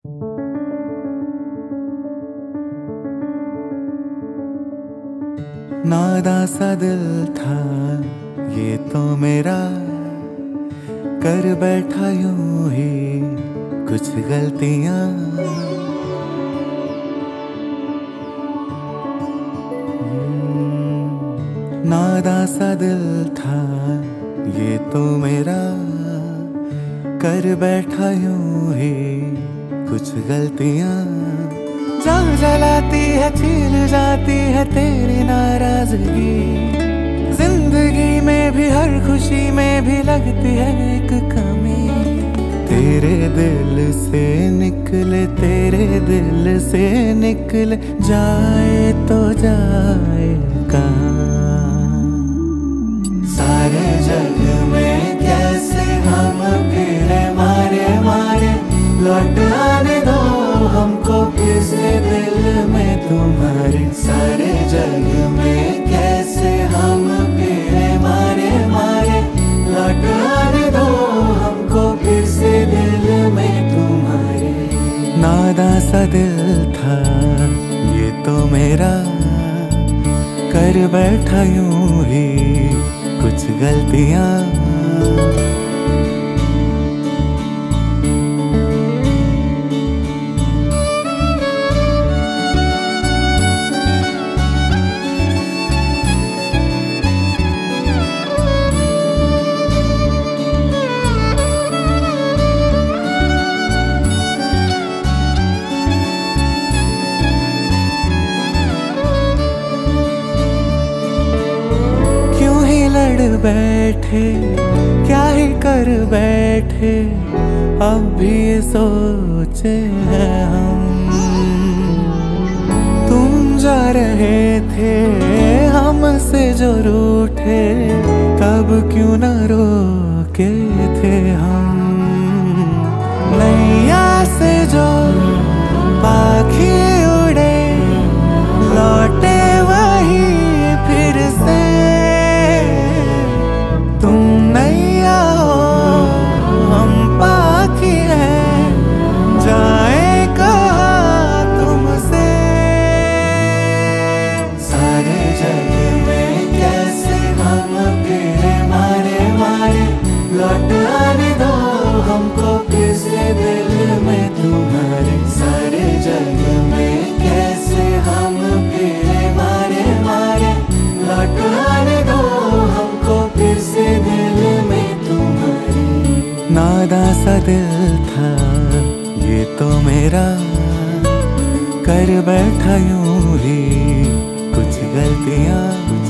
नादा सा दिल था ये तो मेरा, कर बैठा यूं ही कुछ गलतियां। नादा सा दिल था ये तो मेरा, कर बैठा यूं ही कुछ गलतियां। जान जलाती है, छील जाती है तेरी नाराजगी। जिंदगी में भी हर खुशी में भी लगती है एक कमी। तेरे दिल से निकले, तेरे दिल से निकले, जाए तो जाए कहाँ। सारे जग में कैसे हम फिरे मारे मारे, लौट आने दो हमको फिर से दिल में तुम्हारे। सारे जग में कैसे हम फिरे मारे मारे, लौट आने दो हमको फिर से दिल में तुम्हारे। नादा सा दिल था ये तो मेरा, कर बैठा यूं ही कुछ गलतियां। लड़ बैठे, क्या ही कर बैठे, अब भी ये सोचे हैं हम। तुम जा रहे थे हमसे जो रूठे, तब क्यों न रोके थे हम। नैया से जो पाखी उड़े, लौटे वही फिर से। तुम नैया हो हम पाखी हैं, जाए कहाँ तुमसे। सारे जग में कैसे हम फिरे मारे मारे, लौट आने दो हमको फिर से दिल में तुम्हारे। सारे जग में कैसे हम फिरे मारे मारे, लौट आने दो हमको फिर से दिल में तुम्हारे। नादा सा दिल था ये तो मेरा, कर बैठा यूं ही कुछ गलतियां।